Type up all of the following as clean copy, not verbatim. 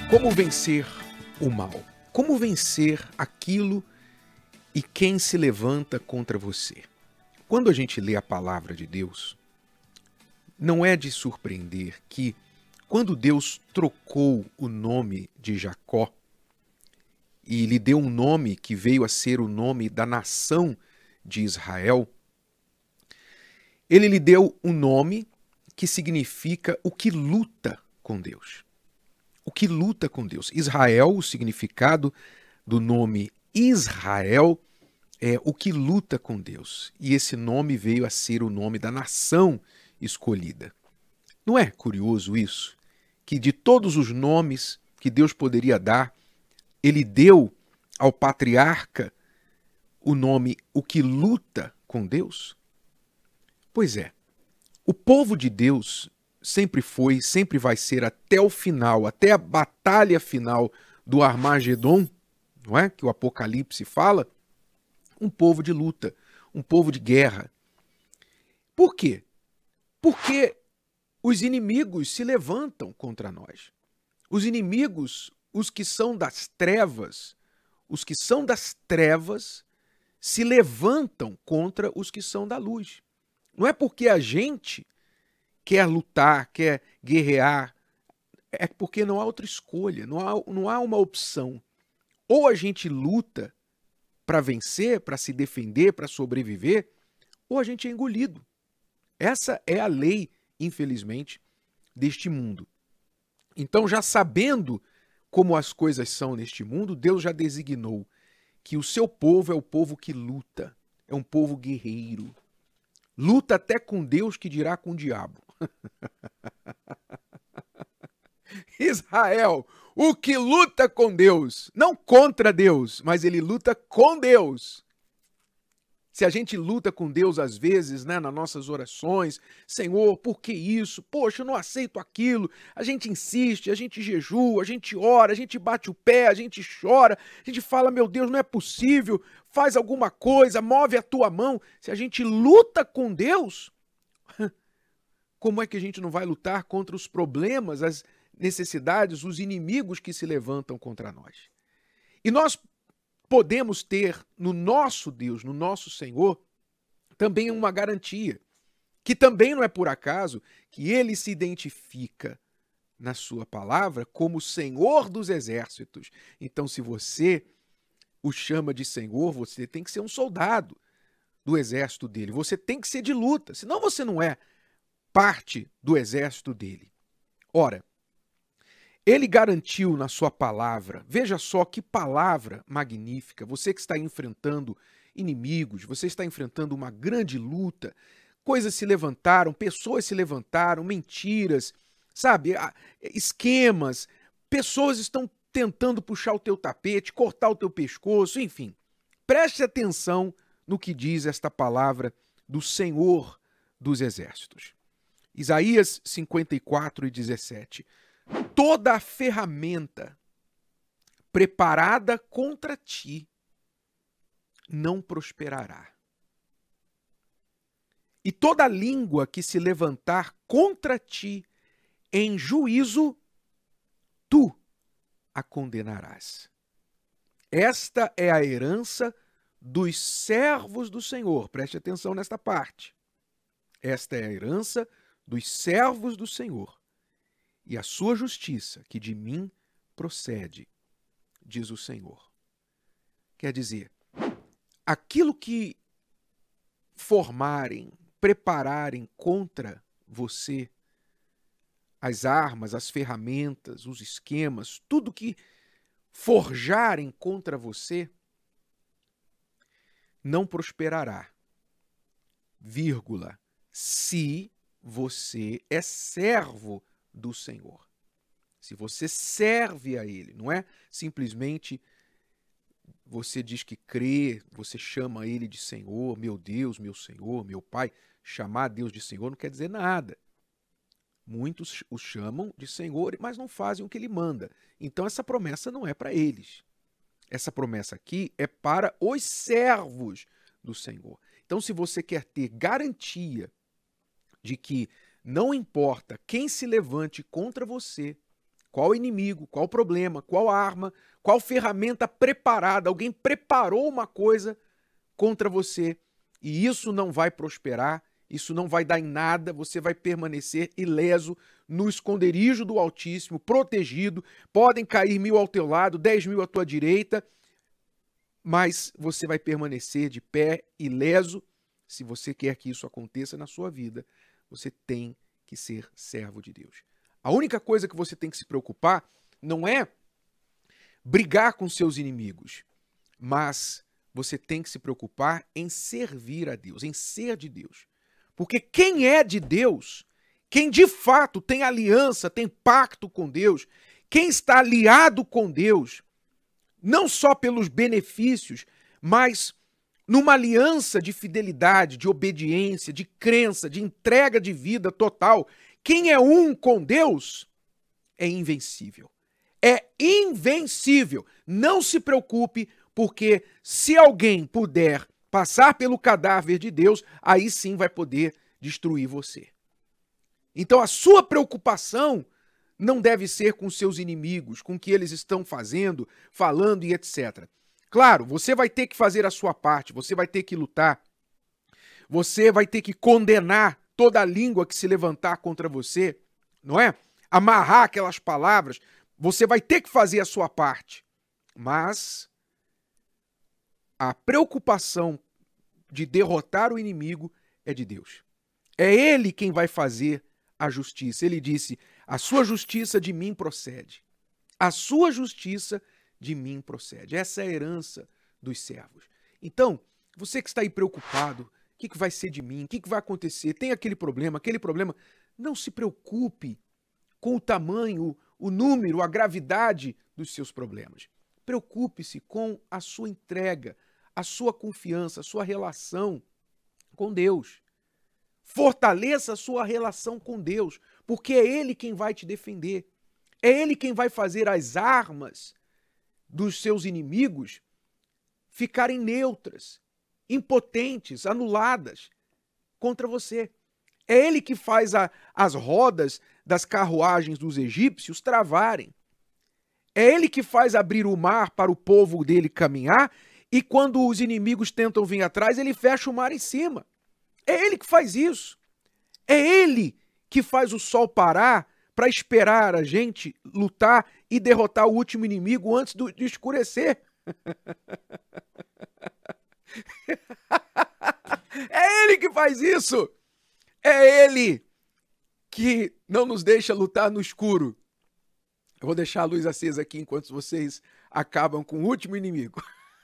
Como vencer o mal? Como vencer aquilo e quem se levanta contra você? Quando a gente lê a palavra de Deus, não é de surpreender que, quando Deus trocou o nome de Jacó e lhe deu um nome que veio a ser o nome da nação de Israel, ele lhe deu um nome que significa o que luta com Deus. O que luta com Deus. Israel, o significado do nome Israel é o que luta com Deus. E esse nome veio a ser o nome da nação escolhida. Não é curioso isso? Que de todos os nomes que Deus poderia dar, ele deu ao patriarca o nome o que luta com Deus? Pois é, o povo de Deus sempre foi, sempre vai ser até o final, até a batalha final do Armagedon, não é? Que o Apocalipse fala, um povo de luta, um povo de guerra. Por quê? Porque os inimigos se levantam contra nós. Os inimigos, os que são das trevas, se levantam contra os que são da luz. Não é porque a gente quer lutar, quer guerrear, é porque não há outra escolha, não há uma opção. Ou a gente luta para vencer, para se defender, para sobreviver, ou a gente é engolido. Essa é a lei, infelizmente, deste mundo. Então, já sabendo como as coisas são neste mundo, Deus já designou que o seu povo é o povo que luta, é um povo guerreiro. Luta até com Deus, que dirá com o diabo. Israel, o que luta com Deus, não contra Deus, mas ele luta com Deus. Se a gente luta com Deus às vezes, né, nas nossas orações, Senhor, por que isso? Poxa, eu não aceito aquilo. A gente insiste, a gente jejua, a gente ora, a gente bate o pé, a gente chora, a gente fala, meu Deus, não é possível, faz alguma coisa, move a tua mão. Se a gente luta com Deus, como é que a gente não vai lutar contra os problemas, as necessidades, os inimigos que se levantam contra nós? E nós podemos ter no nosso Deus, no nosso Senhor, também uma garantia, que também não é por acaso que ele se identifica na sua palavra como Senhor dos exércitos. Então, se você o chama de Senhor, você tem que ser um soldado do exército dele, você tem que ser de luta, senão você não é parte do exército dele. Ora, ele garantiu na sua palavra, veja só que palavra magnífica, você que está enfrentando inimigos, você está enfrentando uma grande luta, coisas se levantaram, pessoas se levantaram, mentiras, sabe, esquemas, pessoas estão tentando puxar o teu tapete, cortar o teu pescoço, enfim. Preste atenção no que diz esta palavra do Senhor dos Exércitos. Isaías 54:17. Toda a ferramenta preparada contra ti não prosperará. E toda língua que se levantar contra ti em juízo, tu a condenarás. Esta é a herança dos servos do Senhor. Preste atenção nesta parte. Esta é a herança dos servos do Senhor. E a sua justiça, que de mim procede, diz o Senhor. Quer dizer, aquilo que formarem, prepararem contra você, as armas, as ferramentas, os esquemas, tudo que forjarem contra você, não prosperará, vírgula, se você é servo do Senhor. Se você serve a Ele, não é simplesmente você diz que crê, você chama Ele de Senhor, meu Deus, meu Senhor, meu Pai. Chamar Deus de Senhor não quer dizer nada. Muitos o chamam de Senhor, mas não fazem o que Ele manda. Então essa promessa não é para eles. Essa promessa aqui é para os servos do Senhor. Então, se você quer ter garantia de que não importa quem se levante contra você, qual inimigo, qual problema, qual arma, qual ferramenta preparada. Alguém preparou uma coisa contra você e isso não vai prosperar, isso não vai dar em nada, você vai permanecer ileso no esconderijo do Altíssimo, protegido. Podem cair 1000 ao teu lado, 10.000 à tua direita, mas você vai permanecer de pé, ileso. Se você quer que isso aconteça na sua vida, você tem que ser servo de Deus. A única coisa que você tem que se preocupar não é brigar com seus inimigos, mas você tem que se preocupar em servir a Deus, em ser de Deus. Porque quem é de Deus, quem de fato tem aliança, tem pacto com Deus, quem está aliado com Deus, não só pelos benefícios, mas numa aliança de fidelidade, de obediência, de crença, de entrega de vida total, quem é um com Deus é invencível. É invencível. Não se preocupe, porque se alguém puder passar pelo cadáver de Deus, aí sim vai poder destruir você. Então a sua preocupação não deve ser com seus inimigos, com o que eles estão fazendo, falando e etc. Claro, você vai ter que fazer a sua parte, você vai ter que lutar, você vai ter que condenar toda a língua que se levantar contra você, não é? Amarrar aquelas palavras, você vai ter que fazer a sua parte. Mas a preocupação de derrotar o inimigo é de Deus. É Ele quem vai fazer a justiça. Ele disse, a sua justiça de mim procede. A sua justiça de mim procede. Essa é a herança dos servos. Então, você que está aí preocupado, o que vai ser de mim? O que vai acontecer? Tem aquele problema. Não se preocupe com o tamanho, o número, a gravidade dos seus problemas. Preocupe-se com a sua entrega, a sua confiança, a sua relação com Deus. Fortaleça a sua relação com Deus, porque é Ele quem vai te defender. É Ele quem vai fazer as armas dos seus inimigos ficarem neutras, impotentes, anuladas contra você. É Ele que faz as rodas das carruagens dos egípcios travarem. É Ele que faz abrir o mar para o povo dele caminhar e quando os inimigos tentam vir atrás, ele fecha o mar em cima. É Ele que faz isso. É Ele que faz o sol parar para esperar a gente lutar e derrotar o último inimigo antes de escurecer. É Ele que faz isso. É Ele que não nos deixa lutar no escuro. Eu vou deixar a luz acesa aqui enquanto vocês acabam com o último inimigo.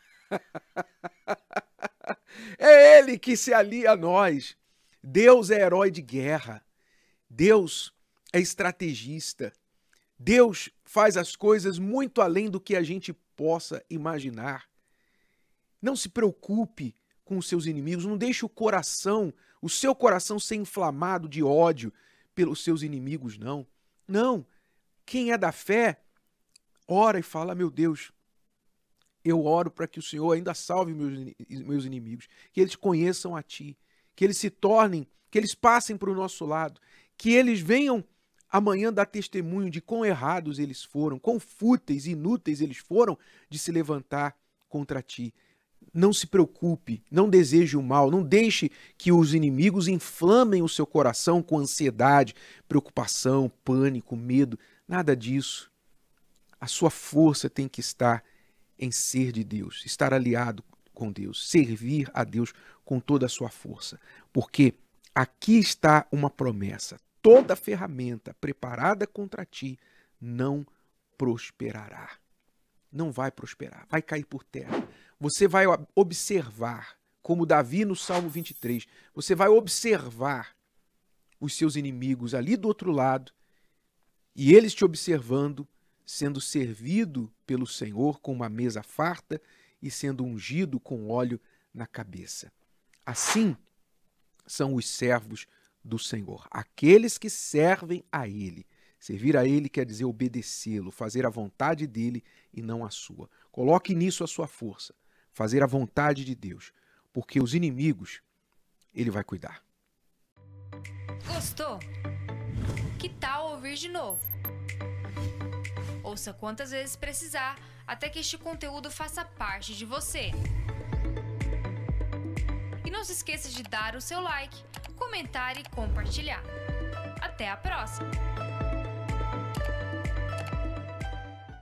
É Ele que se alia a nós. Deus é herói de guerra. Deus é estrategista. Deus faz as coisas muito além do que a gente possa imaginar. Não se preocupe com os seus inimigos. Não deixe o seu coração ser inflamado de ódio pelos seus inimigos, não. Não. Quem é da fé, ora e fala, meu Deus, eu oro para que o Senhor ainda salve meus inimigos, que eles conheçam a Ti, que eles se tornem, que eles passem para o nosso lado, que eles venham amanhã dar testemunho de quão errados eles foram, quão fúteis e inúteis eles foram de se levantar contra Ti. Não se preocupe, não deseje o mal, não deixe que os inimigos inflamem o seu coração com ansiedade, preocupação, pânico, medo, nada disso. A sua força tem que estar em ser de Deus, estar aliado com Deus, servir a Deus com toda a sua força. Porque aqui está uma promessa. Toda ferramenta preparada contra ti não prosperará. Não vai prosperar, vai cair por terra. Você vai observar, como Davi no Salmo 23, você vai observar os seus inimigos ali do outro lado e eles te observando, sendo servido pelo Senhor com uma mesa farta e sendo ungido com óleo na cabeça. Assim são os servos do Senhor, aqueles que servem a Ele. Servir a Ele quer dizer obedecê-lo, fazer a vontade dEle e não a sua. Coloque nisso a sua força, fazer a vontade de Deus, porque os inimigos Ele vai cuidar. Gostou? Que tal ouvir de novo? Ouça quantas vezes precisar, até que este conteúdo faça parte de você. E não se esqueça de dar o seu like, comentar e compartilhar. Até a próxima!